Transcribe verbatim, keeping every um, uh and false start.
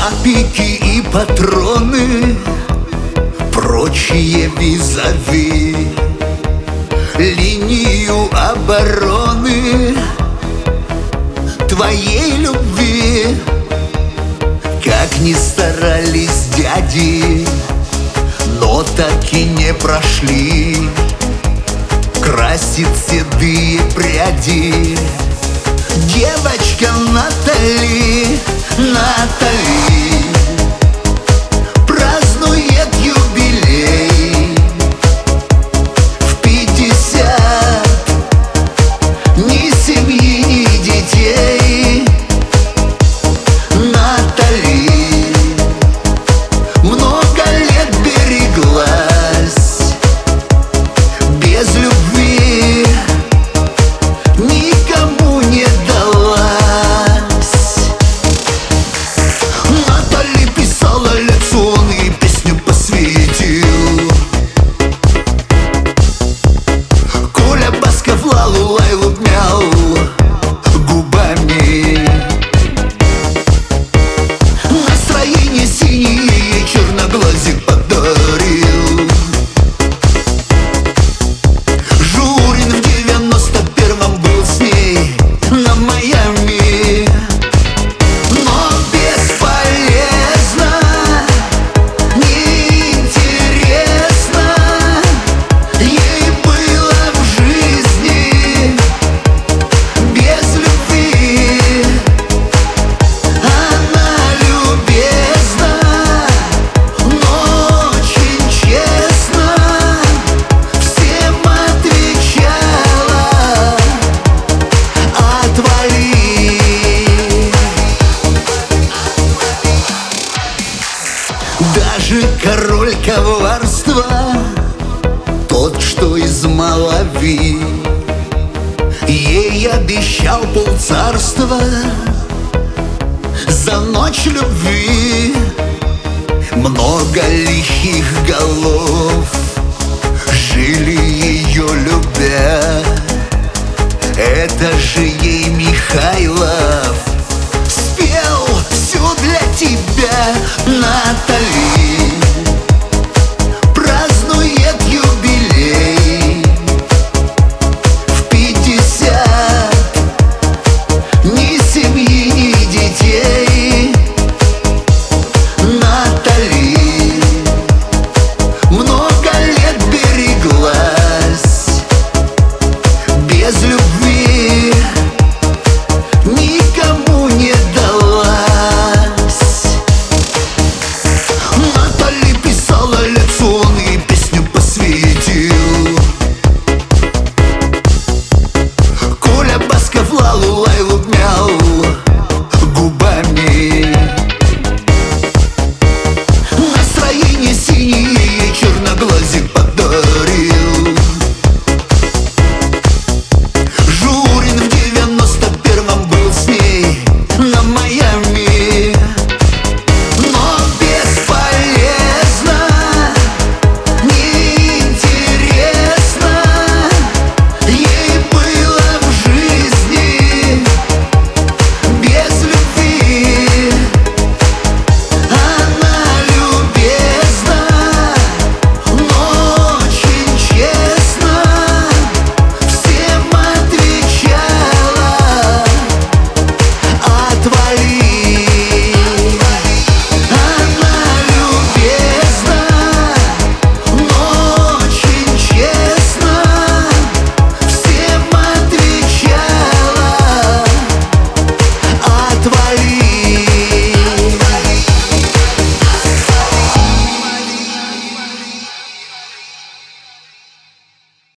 Папики и патроны, прочие визави, линию обороны твоей любви. Как ни старались дяди, но так и не прошли красить седые пряди. Девочка Натали, Натали празднует юбилей в пятьдесят. Ни семьи, ни детей. Натали много лет береглась без любви, никому не далась. Натали писала лекцион и песню посвятил. Коля Басков лалу лайлу мял губами. Настроение синее ей черноглазик подарил. Журин в девяносто первом был с ней на Майами. Но бесполезно, неинтересно ей было в жизни без любви. Она любезна, но очень честно всем отвечала: отвали. Даже король коварства, тот, что из Малави, ей обещал полцарства за ночь любви. Много лихих голов жили ее любя. Это же ей Михайлов спел все для тебя. Натали празднует юбилей в пятьдесят. Ни семьи, ни детей. Натали много лет береглась без любви.